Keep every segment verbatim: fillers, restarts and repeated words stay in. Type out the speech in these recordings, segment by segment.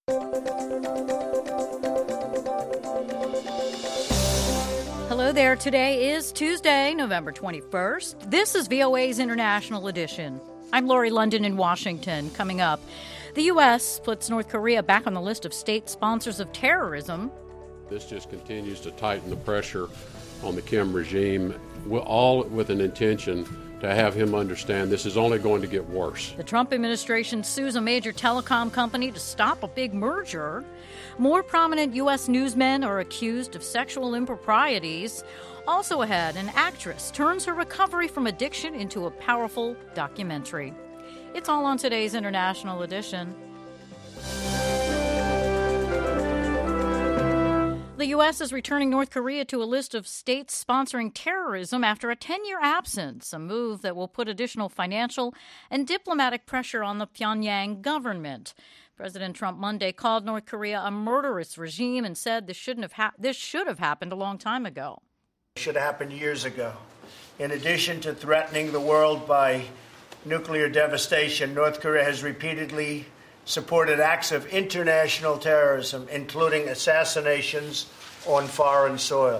Hello there. Today is Tuesday, November twenty-first. This is V O A's International Edition. I'm Lori London in Washington. Coming up, the U S puts North Korea back on the list of state sponsors of terrorism. This just continues to tighten the pressure on the Kim regime, all with an intention to have him understand this is only going to get worse. The Trump administration sues a major telecom company to stop a big merger. More prominent U S newsmen are accused of sexual improprieties. Also ahead, an actress turns her recovery from addiction into a powerful documentary. It's all on today's International Edition. The U S is returning North Korea to a list of states sponsoring terrorism after a ten-year absence, a move that will put additional financial and diplomatic pressure on the Pyongyang government. President Trump Monday called North Korea a murderous regime and said this shouldn't have ha- this should have happened a long time ago. It should have happened years ago. In addition to threatening the world by nuclear devastation, North Korea has repeatedly supported acts of international terrorism, including assassinations on foreign soil.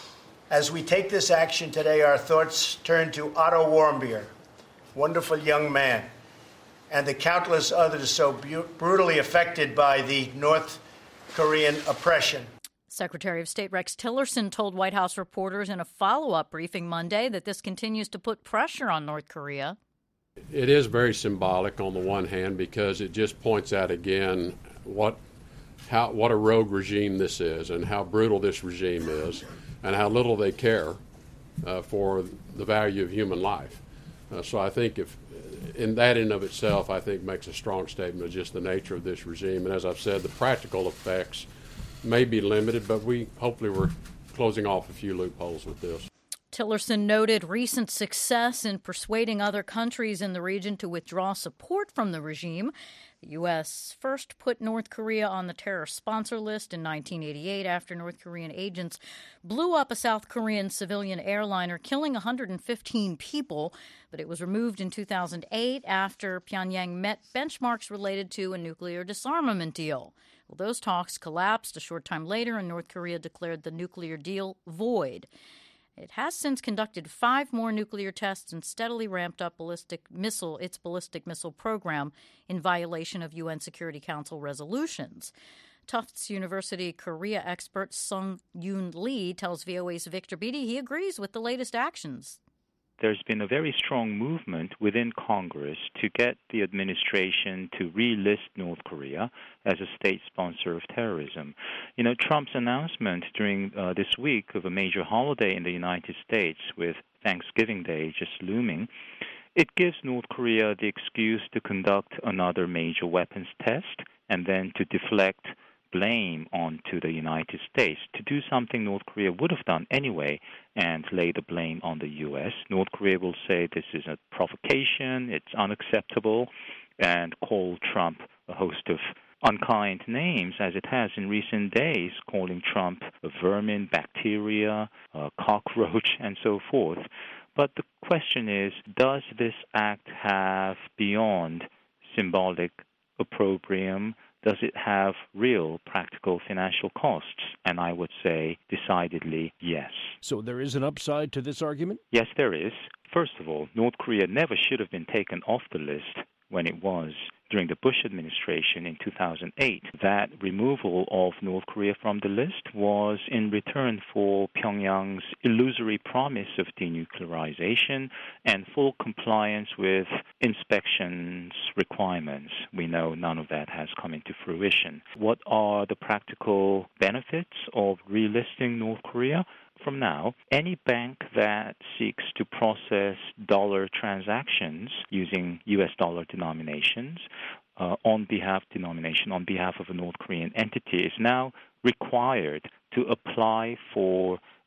As we take this action today, our thoughts turn to Otto Warmbier, wonderful young man, and the countless others so bu- brutally affected by the North Korean oppression. Secretary of State Rex Tillerson told White House reporters in a follow-up briefing Monday that this continues to put pressure on North Korea. It is very symbolic on the one hand because it just points out again what how what a rogue regime this is and how brutal this regime is and how little they care uh, for the value of human life. Uh, so I think if in that in of itself, I think makes a strong statement of just the nature of this regime. And as I've said, the practical effects may be limited, but we hopefully we're closing off a few loopholes with this. Tillerson noted recent success in persuading other countries in the region to withdraw support from the regime. The U S first put North Korea on the terror sponsor list in nineteen eighty-eight after North Korean agents blew up a South Korean civilian airliner, killing one hundred fifteen people. But it was removed in two thousand eight after Pyongyang met benchmarks related to a nuclear disarmament deal. Well, those talks collapsed a short time later, and North Korea declared the nuclear deal void. It has since conducted five more nuclear tests and steadily ramped up ballistic missile its ballistic missile program in violation of U N Security Council resolutions. Tufts University Korea expert Sung Yoon Lee tells V O A's Victor Beattie he agrees with the latest actions. There's been a very strong movement within Congress to get the administration to relist North Korea as a state sponsor of terrorism. You know, Trump's announcement during uh, this week of a major holiday in the United States with Thanksgiving Day just looming, it gives North Korea the excuse to conduct another major weapons test and then to deflect blame onto the United States, to do something North Korea would have done anyway and lay the blame on the U S. North Korea will say this is a provocation, it's unacceptable, and call Trump a host of unkind names, as it has in recent days, calling Trump a vermin, bacteria, a cockroach, and so forth. But the question is, does this act have beyond symbolic opprobrium? Does it have real practical financial costs? And I would say decidedly yes. So there is an upside to this argument? Yes, there is. First of all, North Korea never should have been taken off the list when it was during the Bush administration in two thousand eight. That removal of North Korea from the list was in return for Pyongyang's illusory promise of denuclearization and full compliance with inspections requirements. We know none of that has come into fruition. What are the practical benefits of relisting North Korea? From now, any bank that seeks to process dollar transactions using U S dollar denominations uh, on behalf denomination on behalf of a North Korean entity is now required to apply for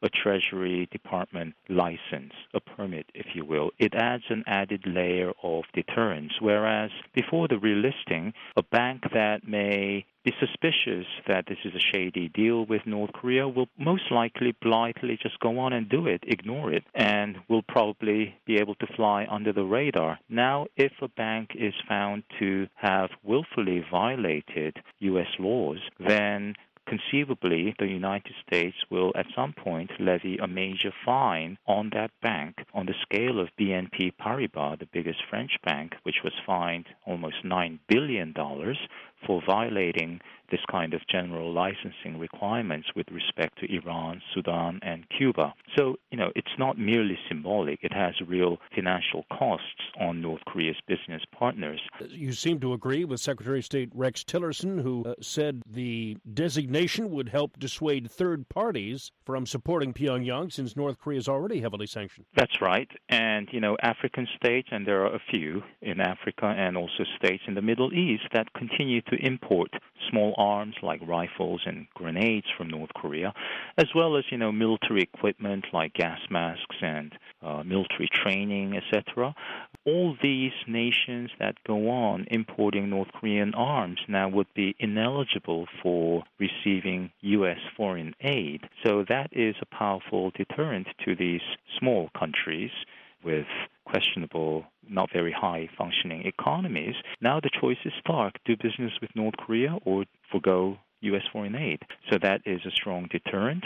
a Treasury Department license, a permit, if you will. It adds an added layer of deterrence, whereas before the relisting, a bank that may be suspicious that this is a shady deal with North Korea will most likely blithely just go on and do it, ignore it, and will probably be able to fly under the radar. Now, if a bank is found to have willfully violated U S laws, then conceivably, the United States will at some point levy a major fine on that bank on the scale of B N P Paribas, the biggest French bank, which was fined almost nine billion dollars for violating this kind of general licensing requirements with respect to Iran, Sudan, and Cuba. So, you know, it's not merely symbolic. It has real financial costs on North Korea's business partners. You seem to agree with Secretary of State Rex Tillerson, who uh, said the designation would help dissuade third parties from supporting Pyongyang since North Korea is already heavily sanctioned. That's right. And, you know, African states, and there are a few in Africa and also states in the Middle East that continue to import small arms like rifles and grenades from North Korea, as well as, you know, military equipment like gas masks and uh, military training, et cetera. All these nations that go on importing North Korean arms now would be ineligible for receiving U S foreign aid. So that is a powerful deterrent to these small countries with questionable, not very high functioning economies. Now the choice is stark: do business with North Korea or forgo U S foreign aid. So that is a strong deterrent.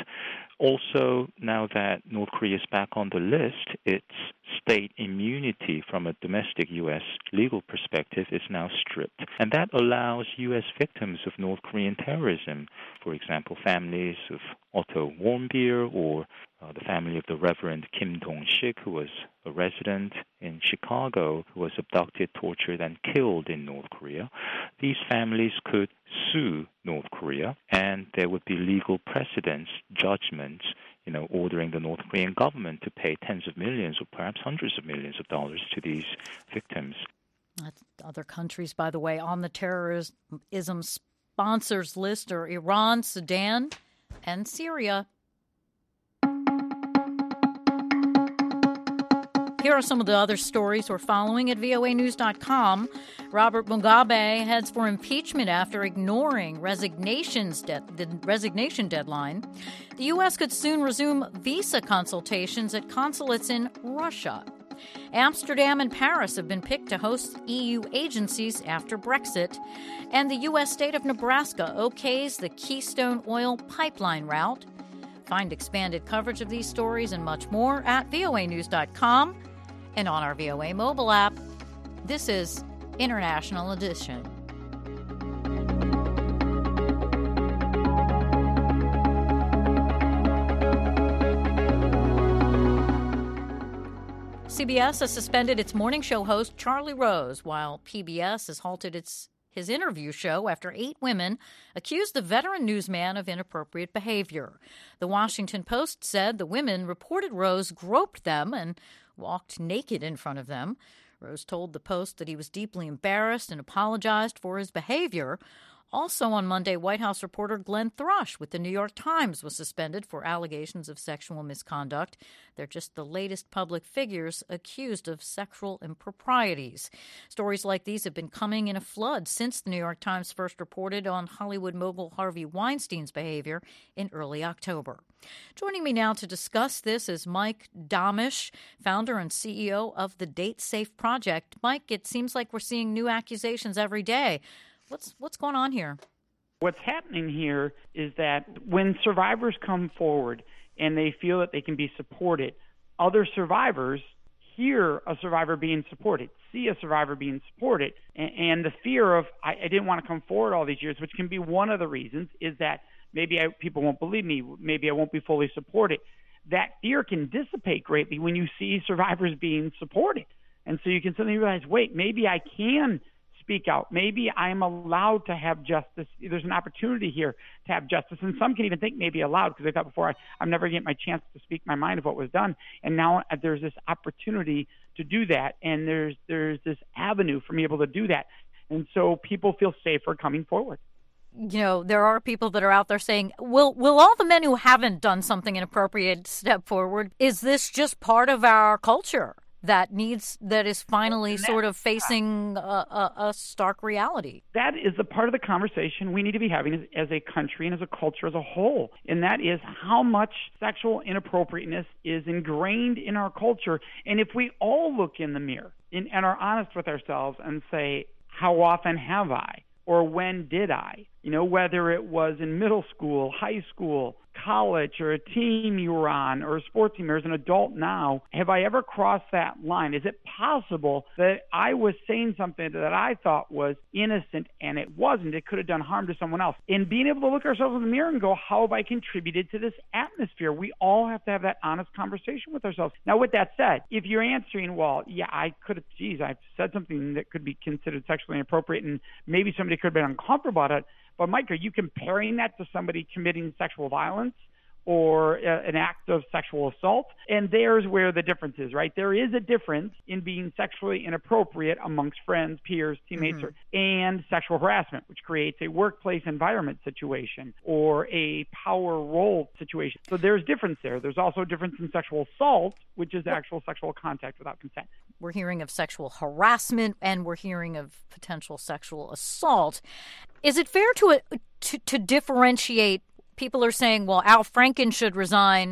Also, now that North Korea is back on the list, its state immunity from a domestic U S legal perspective is now stripped. And that allows U S victims of North Korean terrorism, for example, families of Otto Warmbier or uh, the family of the Reverend Kim Dong-sik, who was a resident in Chicago, who was abducted, tortured, and killed in North Korea. These families could sue North Korea, and there would be legal precedents, judgments, you know, ordering the North Korean government to pay tens of millions or perhaps hundreds of millions of dollars to these victims. Other countries, by the way, on the terrorism sponsors list are Iran, Sudan, and Syria. Here are some of the other stories we're following at V O A news dot com. Robert Mugabe heads for impeachment after ignoring resignations de- the resignation deadline. The U S could soon resume visa consultations at consulates in Russia. Amsterdam and Paris have been picked to host E U agencies after Brexit. And the U S state of Nebraska okays the Keystone Oil pipeline route. Find expanded coverage of these stories and much more at V O A news dot com and on our V O A mobile app. This is International Edition. C B S has suspended its morning show host Charlie Rose, while P B S has halted its his interview show after eight women accused the veteran newsman of inappropriate behavior. The Washington Post said the women reported Rose groped them and walked naked in front of them. Rose told the Post that he was deeply embarrassed and apologized for his behavior. Also on Monday, White House reporter Glenn Thrush with the New York Times was suspended for allegations of sexual misconduct. They're just the latest public figures accused of sexual improprieties. Stories like these have been coming in a flood since the New York Times first reported on Hollywood mogul Harvey Weinstein's behavior in early October. Joining me now to discuss this is Mike Domisch, founder and C E O of the Date Safe Project. Mike, it seems like we're seeing new accusations every day. What's what's going on here? What's happening here is that when survivors come forward and they feel that they can be supported, other survivors hear a survivor being supported, see a survivor being supported, and, and the fear of, I, I didn't want to come forward all these years, which can be one of the reasons, is that maybe I, people won't believe me, maybe I won't be fully supported. That fear can dissipate greatly when you see survivors being supported. And so you can suddenly realize, wait, maybe I can speak out. Maybe I'm allowed to have justice. There's an opportunity here to have justice. And some can even think maybe allowed, because they thought before, I, I'm never getting my chance to speak my mind of what was done. And now there's this opportunity to do that. And there's there's this avenue for me able to do that. And so people feel safer coming forward. you know, there are people that are out there saying, will will all the men who haven't done something inappropriate step forward? Is this just part of our culture that needs, that is finally sort of facing a, a, a stark reality? That is the part of the conversation we need to be having as, as a country and as a culture as a whole. And that is how much sexual inappropriateness is ingrained in our culture. And if we all look in the mirror and, and are honest with ourselves and say, how often have I? Or when did I? You know, whether it was in middle school, high school, college, or a team you were on, or a sports team, or as an adult now, have I ever crossed that line? Is it possible that I was saying something that I thought was innocent and it wasn't? It could have done harm to someone else. And being able to look ourselves in the mirror and go, how have I contributed to this atmosphere? We all have to have that honest conversation with ourselves. Now, with that said, if you're answering, well, yeah, I could have, geez, I've said something that could be considered sexually inappropriate, and maybe somebody could have been uncomfortable about it. But, Mike, are you comparing that to somebody committing sexual violence or uh, an act of sexual assault? And there's where the difference is, right? There is a difference in being sexually inappropriate amongst friends, peers, teammates, mm-hmm. or, and sexual harassment, which creates a workplace environment situation or a power role situation. So there's difference there. There's also a difference in sexual assault, which is actual sexual contact without consent. We're hearing of sexual harassment, and we're hearing of potential sexual assault. Is it fair to, to to differentiate? People are saying, well, Al Franken should resign,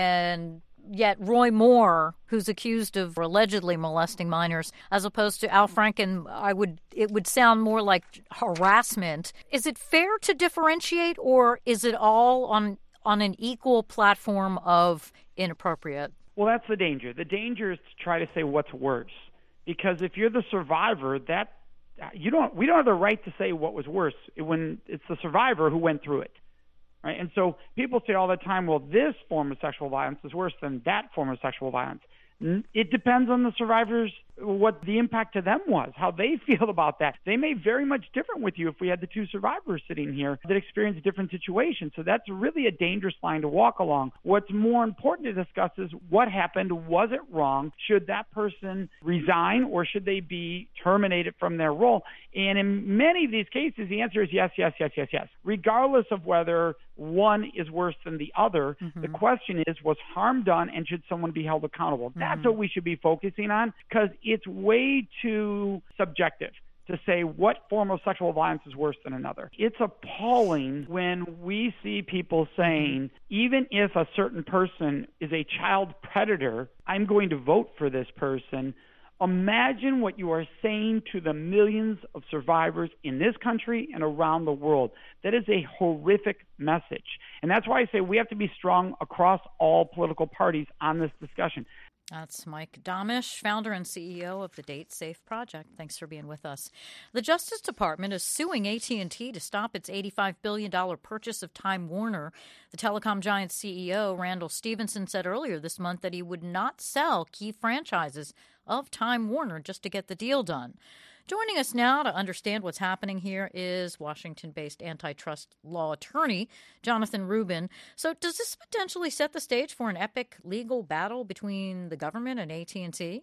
and yet Roy Moore, who's accused of allegedly molesting minors, as opposed to Al Franken, I would it would sound more like harassment. Is it fair to differentiate, or is it all on on an equal platform of inappropriate? Well, that's the danger. The danger is to try to say what's worse, because if you're the survivor, that you don't we don't have the right to say what was worse when it's the survivor who went through it. Right? And so people say all the time, well, this form of sexual violence is worse than that form of sexual violence. It depends on the survivors, what the impact to them was, how they feel about that. They may very much different with you if we had the two survivors sitting here that experienced different situations. So that's really a dangerous line to walk along. What's more important to discuss is what happened. Was it wrong? Should that person resign, or should they be terminated from their role? And in many of these cases, the answer is yes, yes, yes, yes, yes. Regardless of whether one is worse than the other, mm-hmm. the question is, was harm done, and should someone be held accountable? Mm-hmm. That's what we should be focusing on, because it's way too subjective to say what form of sexual violence is worse than another. It's appalling when we see people saying, even if a certain person is a child predator, I'm going to vote for this person. Imagine what you are saying to the millions of survivors in this country and around the world. That is a horrific message. And that's why I say we have to be strong across all political parties on this discussion. That's Mike Domisch, founder and C E O of the Date Safe Project. Thanks for being with us. The Justice Department is suing A T and T to stop its eighty-five billion dollars purchase of Time Warner. The telecom giant's C E O, Randall Stephenson, said earlier this month that he would not sell key franchises of Time Warner just to get the deal done. Joining us now to understand what's happening here is Washington-based antitrust law attorney Jonathan Rubin. So does this potentially set the stage for an epic legal battle between the government and A T and T?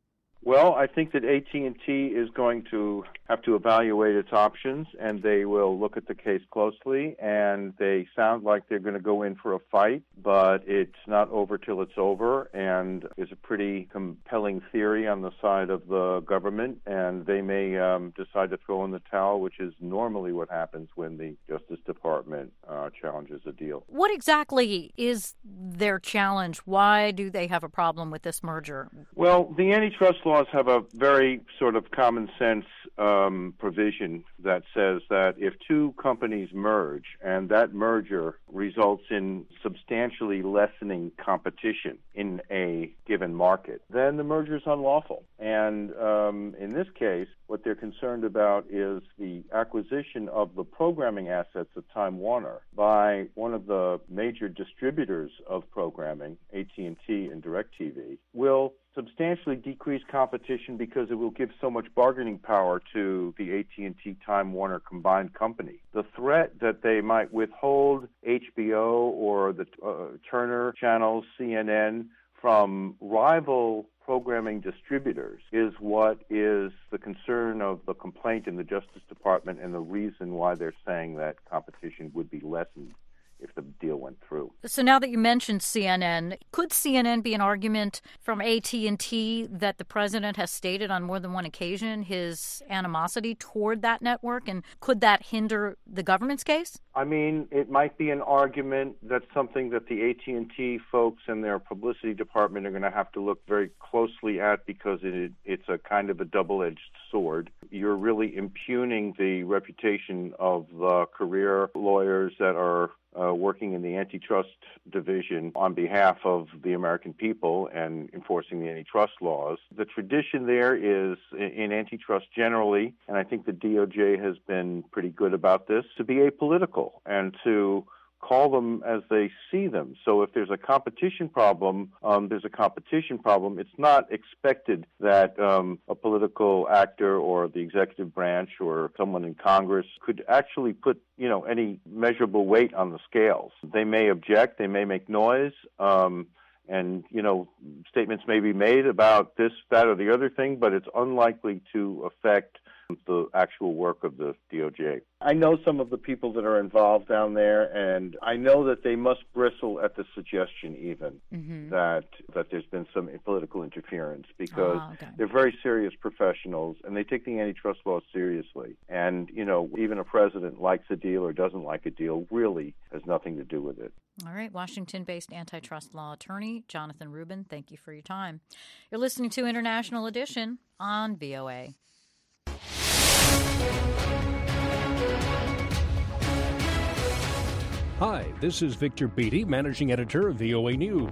Well, I think that A T and T is going to have to evaluate its options, and they will look at the case closely, and they sound like they're going to go in for a fight, but it's not over till it's over, and is a pretty compelling theory on the side of the government, and they may um, decide to throw in the towel, which is normally what happens when the Justice Department uh, challenges a deal. What exactly is their challenge? Why do they have a problem with this merger? Well, the antitrust laws have a very sort of common sense um, provision that says that if two companies merge and that merger results in substantially lessening competition in a given market, then the merger is unlawful. And um, in this case, what they're concerned about is the acquisition of the programming assets of Time Warner by one of the major distributors of programming, A T and T and DirecTV, will substantially decrease competition because it will give so much bargaining power to the A T and T Time Warner combined company. The threat that they might withhold H B O or the uh, Turner channels, C N N, from rival programming distributors is what is the concern of the complaint in the Justice Department and the reason why they're saying that competition would be lessened if the deal went through. So now that you mentioned C N N, could C N N be an argument from A T and T that the president has stated on more than one occasion his animosity toward that network, and could that hinder the government's case? I mean, it might be an argument. That's something that the A T and T folks and their publicity department are going to have to look very closely at, because it, it's a kind of a double-edged sword. You're really impugning the reputation of the career lawyers that are Uh, working in the antitrust division on behalf of the American people and enforcing the antitrust laws. The tradition there is, in antitrust generally, and I think the D O J has been pretty good about this, to be apolitical and to call them as they see them. So if there's a competition problem, um, there's a competition problem. It's not expected that um, a political actor or the executive branch or someone in Congress could actually put, you know, any measurable weight on the scales. They may object, they may make noise, um, and, you know, statements may be made about this, that, or the other thing, but it's unlikely to affect the actual work of the D O J. I know some of the people that are involved down there, and I know that they must bristle at the suggestion even mm-hmm. that that there's been some political interference, because oh, okay. they're very serious professionals, and they take the antitrust law seriously. And, you know, even a president likes a deal or doesn't like a deal really has nothing to do with it. All right. Washington-based antitrust law attorney Jonathan Rubin, thank you for your time. You're listening to International Edition on V O A. Hi, this is Victor Beattie, managing editor of V O A News.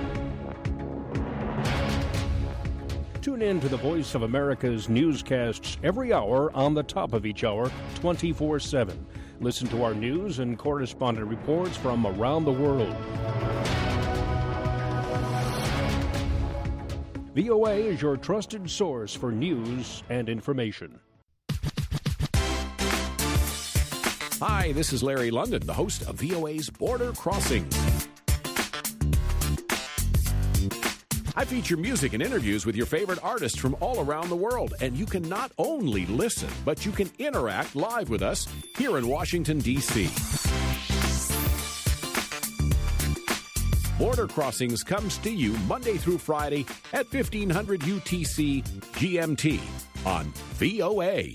Tune in to the Voice of America's newscasts every hour on the top of each hour, twenty-four seven. Listen to our news and correspondent reports from around the world. V O A is your trusted source for news and information. Hi, this is Larry London, the host of V O A's Border Crossings. I feature music and interviews with your favorite artists from all around the world, and you can not only listen, but you can interact live with us here in Washington, D C Border Crossings comes to you Monday through Friday at fifteen hundred U T C G M T on V O A.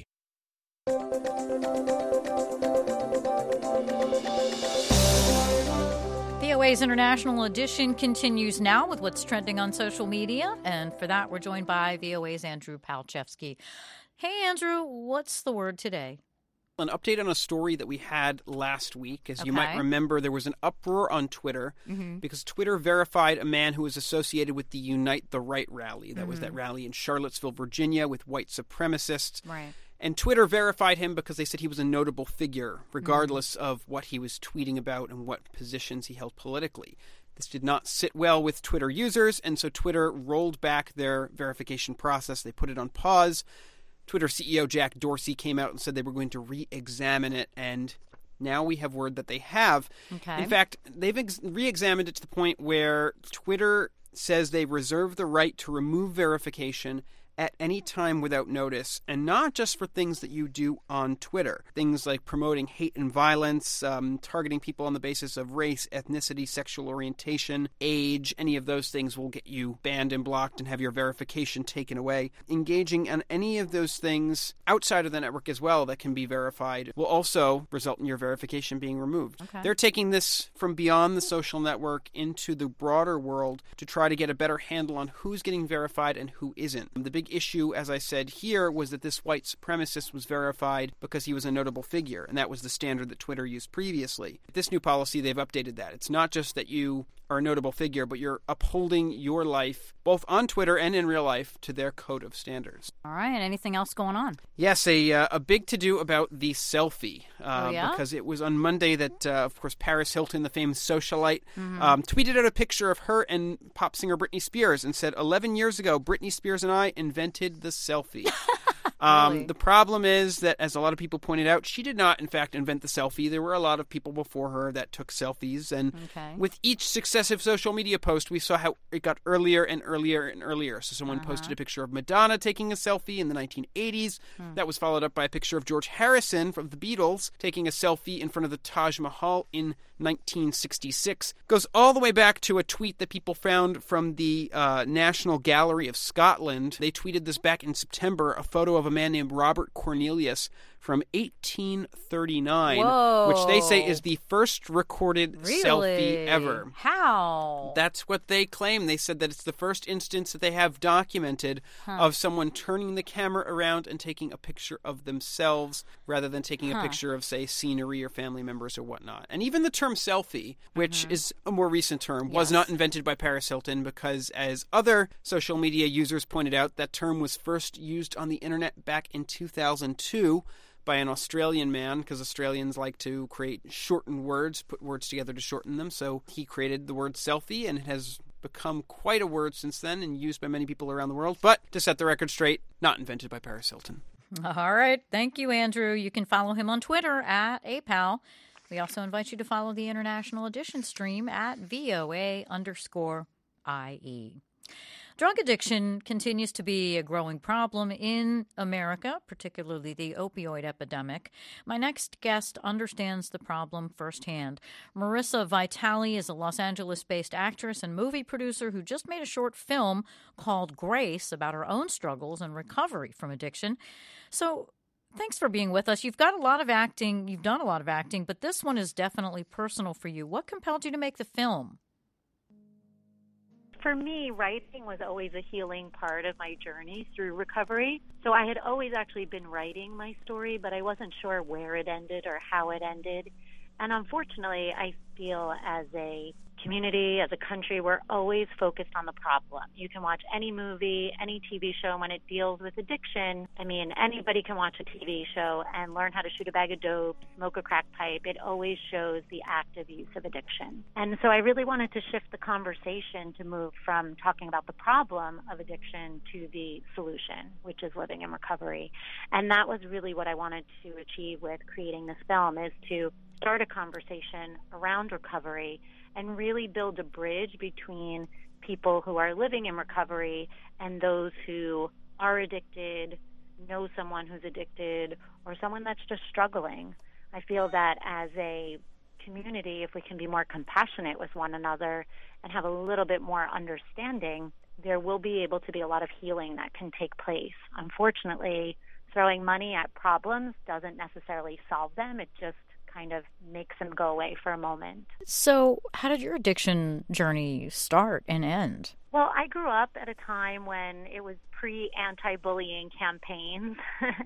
V O A's International Edition continues now with what's trending on social media, and for that we're joined by V O A's Andrew Palchevsky. Hey Andrew, what's the word today? An update on a story that we had last week. As okay. you might remember, there was an uproar on Twitter mm-hmm. because Twitter verified a man who was associated with the Unite the Right rally. That mm-hmm. was that rally in Charlottesville, Virginia, with white supremacists. Right. And Twitter verified him because they said he was a notable figure, regardless mm-hmm. of what he was tweeting about and what positions he held politically. This did not sit well with Twitter users, and so Twitter rolled back their verification process. They put it on pause. Twitter C E O Jack Dorsey came out and said they were going to re-examine it, and now we have word that they have. Okay. In fact, they've ex- re-examined it to the point where Twitter says they reserve the right to remove verification at any time without notice, and not just for things that you do on Twitter. Things like promoting hate and violence, um, targeting people on the basis of race, ethnicity, sexual orientation, age, any of those things will get you banned and blocked and have your verification taken away. Engaging in any of those things outside of the network as well that can be verified will also result in your verification being removed. Okay. They're taking this from beyond the social network into the broader world to try to get a better handle on who's getting verified and who isn't. The big issue, as I said here, was that this white supremacist was verified because he was a notable figure, and that was the standard that Twitter used previously. With this new policy, they've updated that. It's not just that you are a notable figure, but you're upholding your life, both on Twitter and in real life, to their code of standards. All right. Anything else going on? Yes, a uh, a big to-do about the selfie. Uh, oh, yeah? Because it was on Monday that, uh, of course, Paris Hilton, the famous socialite, mm-hmm. um, tweeted out a picture of her and pop singer Britney Spears and said, eleven years ago, Britney Spears and I invented the selfie. Um, really? The problem is that, as a lot of people pointed out, she did not, in fact, invent the selfie. There were a lot of people before her that took selfies. And okay. with each successive social media post, we saw how it got earlier and earlier and earlier. So someone uh-huh. posted a picture of Madonna taking a selfie in the nineteen eighties. Hmm. That was followed up by a picture of George Harrison from the Beatles taking a selfie in front of the Taj Mahal in nineteen sixty-six. Goes all the way back to a tweet that people found from the uh, National Gallery of Scotland. They tweeted this back in September, a photo of a man named Robert Cornelius from eighteen thirty-nine, Whoa. which they say is the first recorded Really? selfie ever. How? That's what they claim. They said that it's the first instance that they have documented huh. of someone turning the camera around and taking a picture of themselves rather than taking huh. a picture of, say, scenery or family members or whatnot. And even the term selfie, which mm-hmm. is a more recent term, yes. was not invented by Paris Hilton because, as other social media users pointed out, that term was first used on the internet back in two thousand two by an Australian man, because Australians like to create shortened words, put words together to shorten them. So he created the word selfie, and it has become quite a word since then and used by many people around the world. But to set the record straight, not invented by Paris Hilton. All right. Thank you, Andrew. You can follow him on Twitter at A P A L. We also invite you to follow the International Edition stream at V O A underscore I E. Drug addiction continues to be a growing problem in America, particularly the opioid epidemic. My next guest understands the problem firsthand. Marissa Vitale is a Los Angeles-based actress and movie producer who just made a short film called Grace about her own struggles and recovery from addiction. So thanks for being with us. You've got a lot of acting. You've done a lot of acting, but this one is definitely personal for you. What compelled you to make the film? For me, writing was always a healing part of my journey through recovery. So I had always actually been writing my story, but I wasn't sure where it ended or how it ended. And unfortunately, I feel as a community, as a country, we're always focused on the problem. You can watch any movie, any T V show when it deals with addiction. I mean, anybody can watch a T V show and learn how to shoot a bag of dope, smoke a crack pipe. It always shows the active use of addiction. And so I really wanted to shift the conversation to move from talking about the problem of addiction to the solution, which is living in recovery. And that was really what I wanted to achieve with creating this film, is to start a conversation around recovery and really build a bridge between people who are living in recovery and those who are addicted, know someone who's addicted, or someone that's just struggling. I feel that as a community, if we can be more compassionate with one another and have a little bit more understanding, there will be able to be a lot of healing that can take place. Unfortunately, throwing money at problems doesn't necessarily solve them. It just kind of makes them go away for a moment. So how did your addiction journey start and end? Well, I grew up at a time when it was pre-anti-bullying campaigns,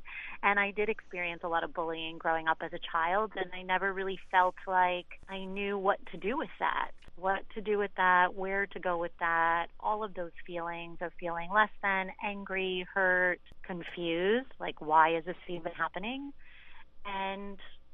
and I did experience a lot of bullying growing up as a child, and I never really felt like I knew what to do with that, what to do with that, where to go with that, all of those feelings of feeling less than, angry, hurt, confused, like why is this even happening? And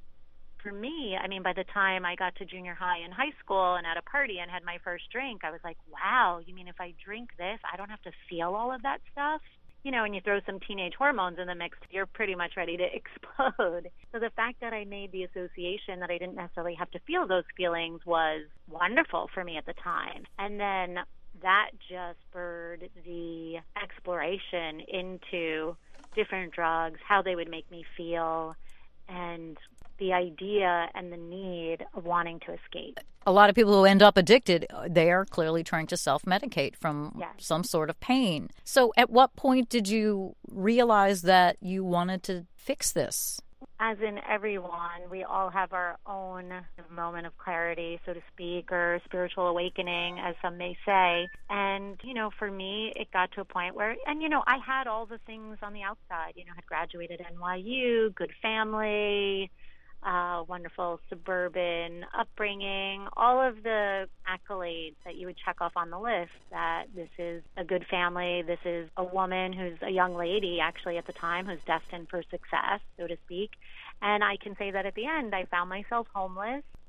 for me, I mean, by the time I got to junior high and high school and at a party and had my first drink, I was like, wow, you mean if I drink this, I don't have to feel all of that stuff? You know, when you throw some teenage hormones in the mix, you're pretty much ready to explode. So the fact that I made the association that I didn't necessarily have to feel those feelings was wonderful for me at the time. And then that just spurred the exploration into different drugs, how they would make me feel, and the idea and the need of wanting to escape. A lot of people who end up addicted, they are clearly trying to self-medicate from yes. some sort of pain. So at what point did you realize that you wanted to fix this? As in everyone, we all have our own moment of clarity, so to speak, or spiritual awakening, as some may say. And, you know, for me, it got to a point where, and, you know, I had all the things on the outside, you know, had graduated N Y U, good family, uh, wonderful suburban upbringing, all of the accolades that you would check off on the list, that this is a good family, this is a woman who's a young lady, actually at the time, who's destined for success, so to speak. And I can say that at the end, I found myself homeless.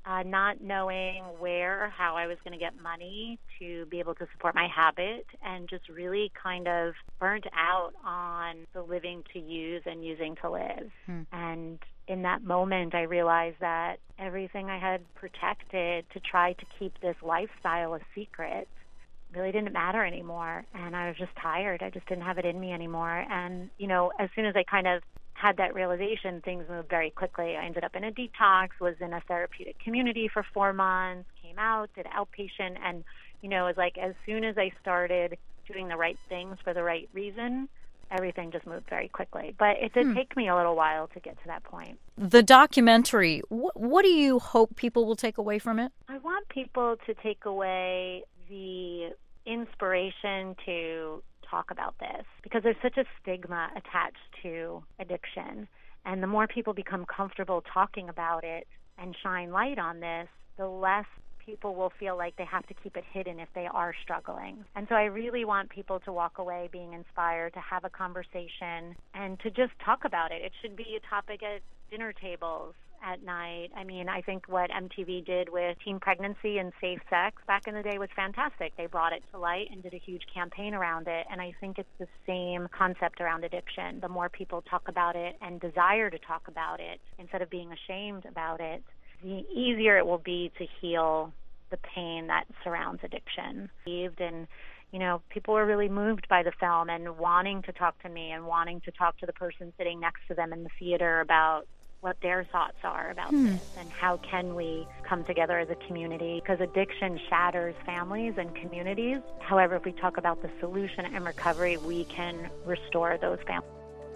uh, not knowing where or how I was going to get money to be able to support my habit, and just really kind of burnt out on the living to use and using to live. Hmm. And in that moment, I realized that everything I had protected to try to keep this lifestyle a secret really didn't matter anymore. And I was just tired. I just didn't have it in me anymore. And, you know, as soon as I kind of had that realization, things moved very quickly. I ended up in a detox, was in a therapeutic community for four months, came out, did outpatient. And, you know, it was like as soon as I started doing the right things for the right reason, everything just moved very quickly. But it did hmm. take me a little while to get to that point. The documentary, wh- what do you hope people will take away from it? I want people to take away the inspiration to talk about this, because there's such a stigma attached to addiction. And the more people become comfortable talking about it and shine light on this, the less people will feel like they have to keep it hidden if they are struggling. And so I really want people to walk away being inspired, to have a conversation, and to just talk about it. It should be a topic at dinner tables at night. I mean, I think what M T V did with teen pregnancy and safe sex back in the day was fantastic. They brought it to light and did a huge campaign around it. And I think it's the same concept around addiction. The more people talk about it and desire to talk about it instead of being ashamed about it, the easier it will be to heal the pain that surrounds addiction. And, you know, people were really moved by the film and wanting to talk to me and wanting to talk to the person sitting next to them in the theater about what their thoughts are about hmm. this and how can we come together as a community, because addiction shatters families and communities. However, if we talk about the solution and recovery, we can restore those families.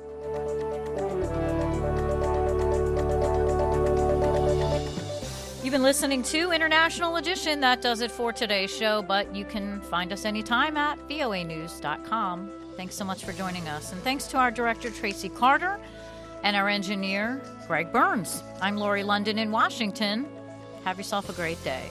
You've been listening to International Edition. That does it for today's show, but you can find us anytime at V O A news dot com. Thanks so much for joining us. And thanks to our director, Tracy Carter, and our engineer, Greg Burns. I'm Lori London in Washington. Have yourself a great day.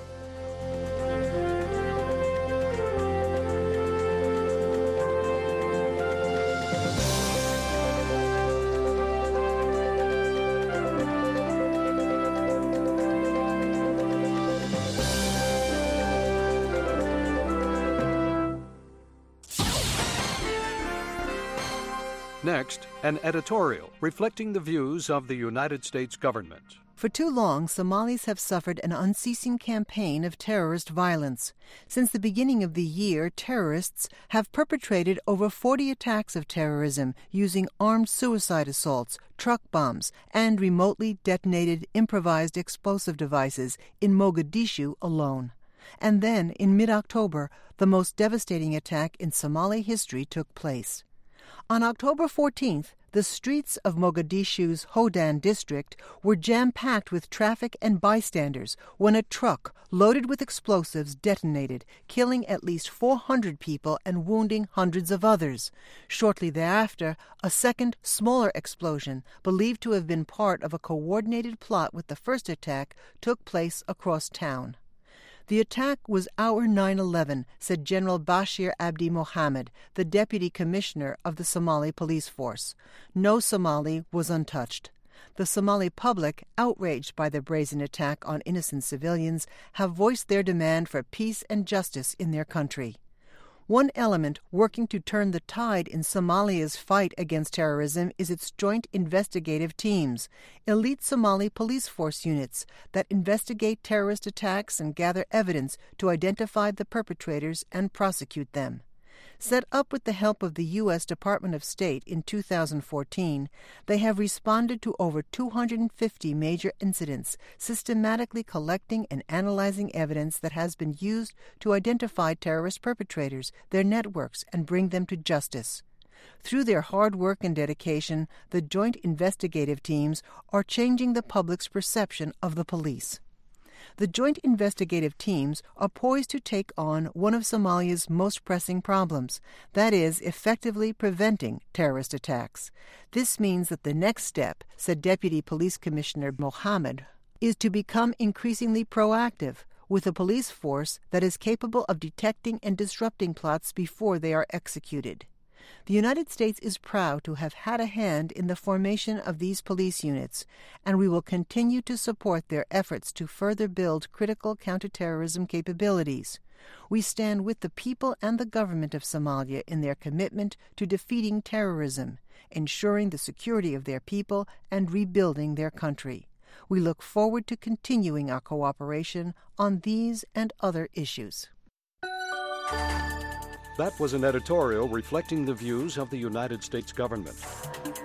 Next, an editorial reflecting the views of the United States government. For too long, Somalis have suffered an unceasing campaign of terrorist violence. Since the beginning of the year, terrorists have perpetrated over forty attacks of terrorism using armed suicide assaults, truck bombs, and remotely detonated improvised explosive devices in Mogadishu alone. And then, in mid-October, the most devastating attack in Somali history took place. On October fourteenth, the streets of Mogadishu's Hodan district were jam-packed with traffic and bystanders when a truck loaded with explosives detonated, killing at least four hundred people and wounding hundreds of others. Shortly thereafter, a second, smaller explosion, believed to have been part of a coordinated plot with the first attack, took place across town. The attack was our nine eleven, said General Bashir Abdi Mohammed, the Deputy Commissioner of the Somali Police Force. No Somali was untouched. The Somali public, outraged by the brazen attack on innocent civilians, have voiced their demand for peace and justice in their country. One element working to turn the tide in Somalia's fight against terrorism is its joint investigative teams, elite Somali police force units that investigate terrorist attacks and gather evidence to identify the perpetrators and prosecute them. Set up with the help of the U S Department of State in two thousand fourteen, they have responded to over two hundred fifty major incidents, systematically collecting and analyzing evidence that has been used to identify terrorist perpetrators, their networks, and bring them to justice. Through their hard work and dedication, the joint investigative teams are changing the public's perception of the police. The joint investigative teams are poised to take on one of Somalia's most pressing problems, that is, effectively preventing terrorist attacks. This means that the next step, said Deputy Police Commissioner Mohammed, is to become increasingly proactive, with a police force that is capable of detecting and disrupting plots before they are executed. The United States is proud to have had a hand in the formation of these police units, and we will continue to support their efforts to further build critical counterterrorism capabilities. We stand with the people and the government of Somalia in their commitment to defeating terrorism, ensuring the security of their people, and rebuilding their country. We look forward to continuing our cooperation on these and other issues. That was an editorial reflecting the views of the United States government.